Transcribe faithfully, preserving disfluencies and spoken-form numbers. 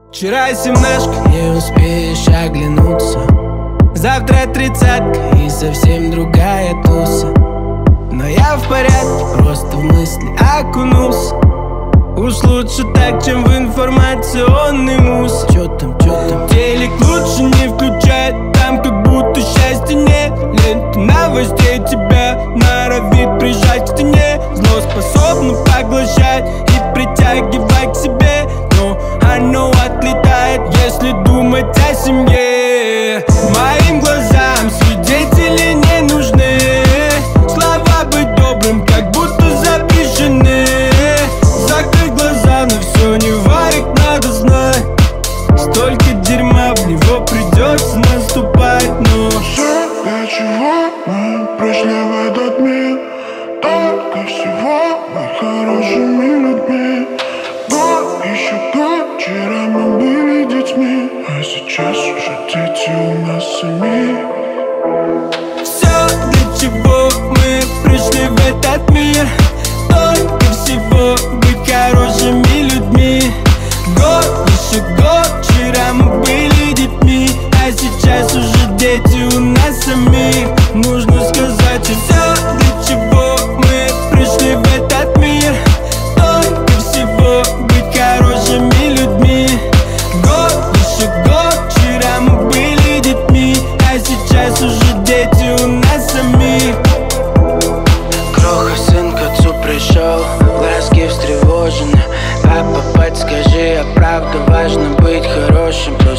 Вчера семнашка, не успеешь оглянуться. Завтра тридцатка и совсем другая туса. Но я в порядке, просто в мысли окунулся. Уж лучше так, чем в информационный мусор. Чё там, чё там? Телек лучше не включать, там как будто счастья нет. Лента новостей тебя норовит прижать к стене. Зло способно поглощать и притягивать к себе, но оно отлетает, если думать о семье. Моим глазам свидетели не нужны. Слова быть добрым, как будто запрещены. Закрыть глаза, но все не варит, надо знать. Столько дерьма, в него придется наступать, но все, для чего мы пришли в этот мир? Только всего мы хорошими людьми. Год, еще год, вчера мы были детьми, а сейчас уже дети у нас самих. все, для чего мы пришли в этот мир. Только всего быть хорошими людьми. Год, еще год, вчера мы были детьми, а сейчас уже дети у нас самих. Нужно сказать все, для чего мы пришли в этот мир. Только всего быть хорошими людьми. Год, еще год, вчера мы были детьми, а сейчас уже дети у нас самих. Кроха, сын к отцу пришел, глазки встревожены. Папа, подскажи, а правда важно быть хорошим? Просто